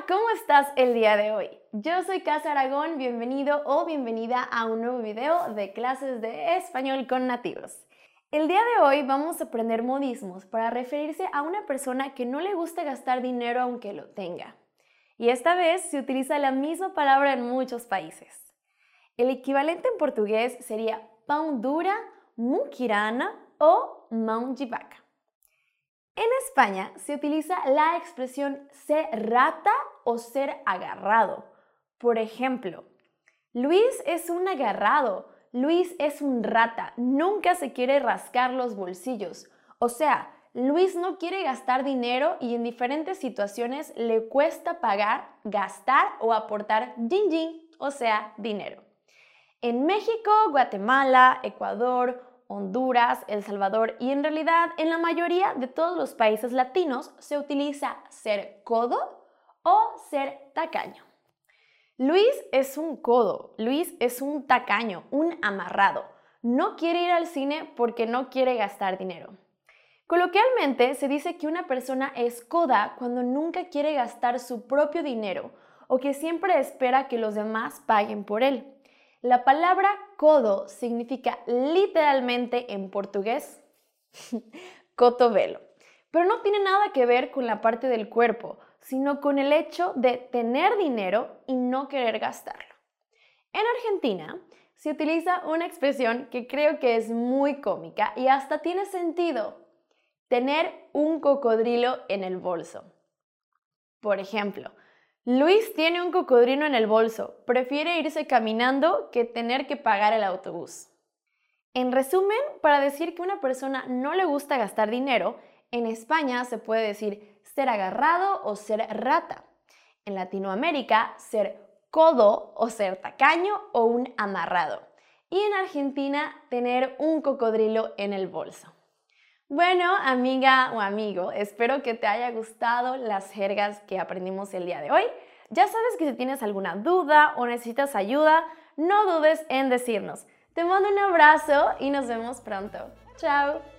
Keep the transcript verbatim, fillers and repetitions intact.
¿cómo estás el día de hoy? Yo soy Casa Aragón, bienvenido o bienvenida a un nuevo video de clases de español con nativos. El día de hoy vamos a aprender modismos para referirse a una persona que no le gusta gastar dinero aunque lo tenga. Y esta vez se utiliza la misma palabra en muchos países. El equivalente en portugués sería pão dura, muquirana o mão de vaca. En España se utiliza la expresión ser rata o ser agarrado. Por ejemplo, Luis es un agarrado, Luis es un rata, nunca se quiere rascar los bolsillos. O sea, Luis no quiere gastar dinero y en diferentes situaciones le cuesta pagar, gastar o aportar din din, o sea, dinero. En México, Guatemala, Ecuador, Honduras, El Salvador y en realidad en la mayoría de todos los países latinos se utiliza ser codo o ser tacaño. Luis es un codo, Luis es un tacaño, un amarrado. No quiere ir al cine porque no quiere gastar dinero. Coloquialmente se dice que una persona es coda cuando nunca quiere gastar su propio dinero o que siempre espera que los demás paguen por él. La palabra codo significa literalmente en portugués cotovelo, pero no tiene nada que ver con la parte del cuerpo, sino con el hecho de tener dinero y no querer gastarlo. En Argentina se utiliza una expresión que creo que es muy cómica y hasta tiene sentido: tener un cocodrilo en el bolso. Por ejemplo, Luis tiene un cocodrilo en el bolso, prefiere irse caminando que tener que pagar el autobús. En resumen, para decir que una persona no le gusta gastar dinero, en España se puede decir ser agarrado o ser rata. En Latinoamérica, ser codo o ser tacaño o un amarrado. Y en Argentina, tener un cocodrilo en el bolso. Bueno, amiga o amigo, espero que te haya gustado las jergas que aprendimos el día de hoy. Ya sabes que si tienes alguna duda o necesitas ayuda, no dudes en decirnos. Te mando un abrazo y nos vemos pronto. ¡Chao!